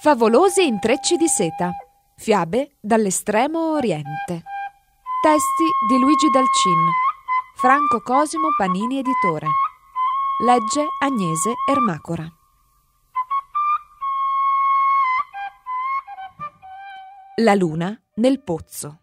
Favolosi intrecci di seta. Fiabe dall'estremo oriente. Testi di Luigi Dalcin. Franco Cosimo Panini editore. Legge Agnese Ermacora. La luna nel pozzo.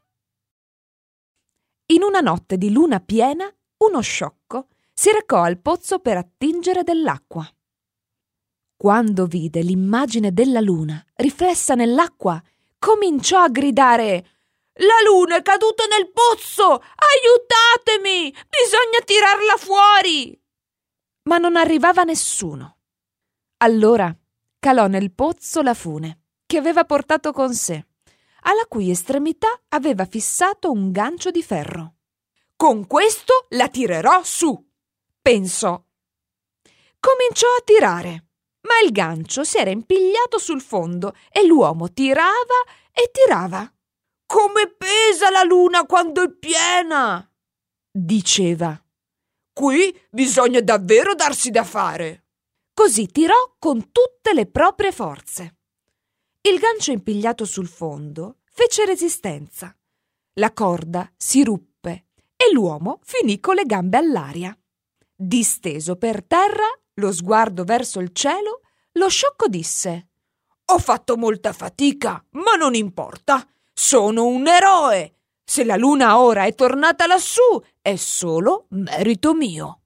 In una notte di luna piena, uno sciocco si recò al pozzo per attingere dell'acqua. Quando vide l'immagine della luna riflessa nell'acqua, cominciò a gridare: «La luna è caduta nel pozzo! Aiutatemi! Bisogna tirarla fuori!» Ma non arrivava nessuno. Allora calò nel pozzo la fune, che aveva portato con sé, alla cui estremità aveva fissato un gancio di ferro. «Con questo la tirerò su», pensò. Cominciò a tirare, ma il gancio si era impigliato sul fondo e l'uomo tirava e tirava. «Come pesa la luna quando è piena!» diceva. «Qui bisogna davvero darsi da fare!» Così tirò con tutte le proprie forze. Il gancio impigliato sul fondo fece resistenza. La corda si ruppe e l'uomo finì con le gambe all'aria. Disteso per terra, lo sguardo verso il cielo, lo sciocco disse: «Ho fatto molta fatica, ma non importa. Sono un eroe. Se la luna ora è tornata lassù, è solo merito mio».